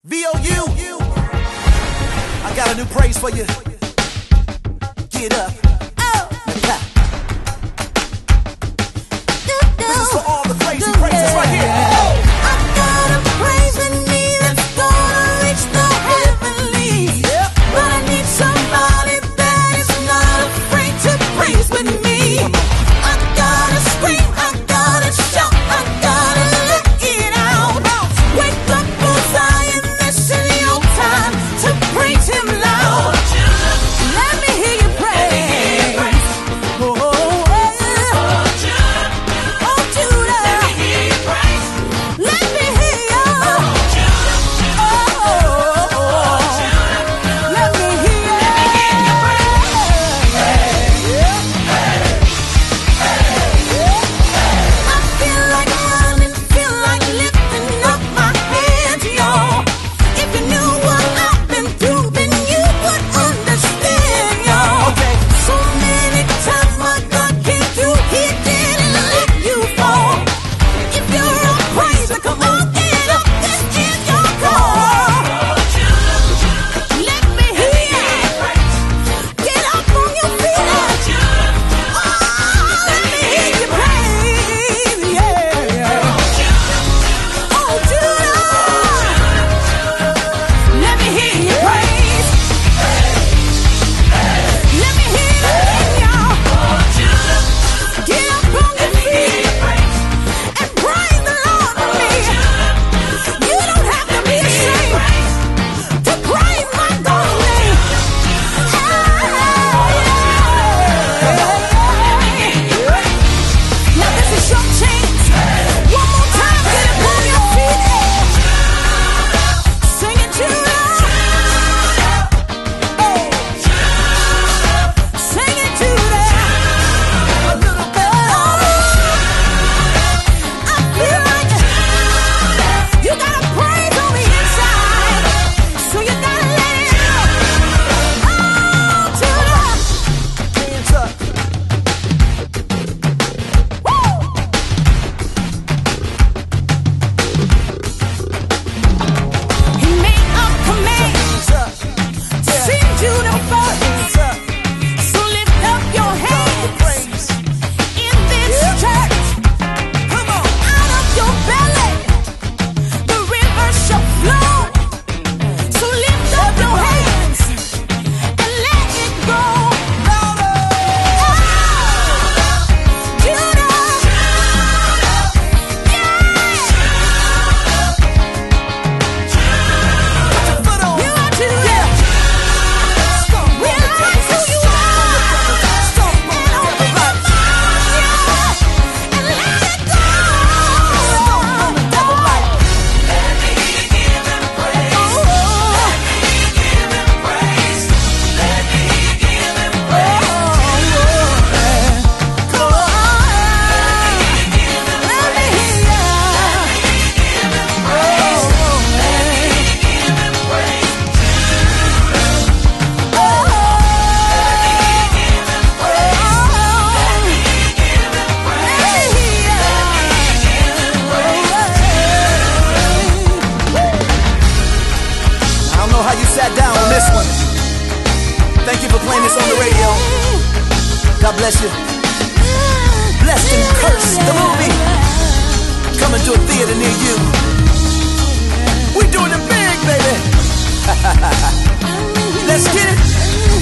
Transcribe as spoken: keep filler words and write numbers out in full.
V O U, I got a new praise for you. Get up. Oh. Clap. This is for all the crazy praises right here. I got a praise in me that's gonna reach the heavenlies. Yep. But I need somebody that is not afraid to praise with me. I gotta scream, I gotta shout, I gotta let it out. Wake up, Zion, this is your time to praise Him loud. Let me hear you praise. Oh, oh, oh, Judah. Oh, Judah. Let me hear you praise. Let me hear you. Oh, Judah. Oh, oh, oh, Judah. Let me hear you. Let me hear you praise. I feel like running, feel like lifting up my hands, y'all. If you knew what I've been through, then you would understand, y'all. Okay. So many times my God came through, He didn't let you fall. If you're a praiser, come on, get up, this is your call. Let me hear you. Get up on your feet. Oh, let me hear you praise, yeah. Oh, Judah. Let me hear you praise. Let me hear you, y'all. Get up on your feet and praise the Lord with me. You don't have to be ashamed to praise my God's name. Now this is your chance. One more time, get up on your feet. Sing it, Judah. Hey. Sing it, Judah. A little bit louder. I feel like you got a praise on the inside, so you gotta let it out. Oh, Judah. Hands up. Woo! He made a command, Hands up. sing Judah first. Hands up. So lift up your God hands the praise. in this Yeah. church. Come on. Out of your belly, the river shall flow. So lift up your hands and let it go. Louder. Judah, Put your foot on. you are Judah. Stomp We on the like who you are. Stomp on And open your mouth, yeah, and let it go. Stomp on the devil like. I don't know how you sat down on this one. Thank you for playing this on the radio. God bless you. Blessed and Cursed, the movie, coming to a theater near you. We doing it big, baby. Let's get it.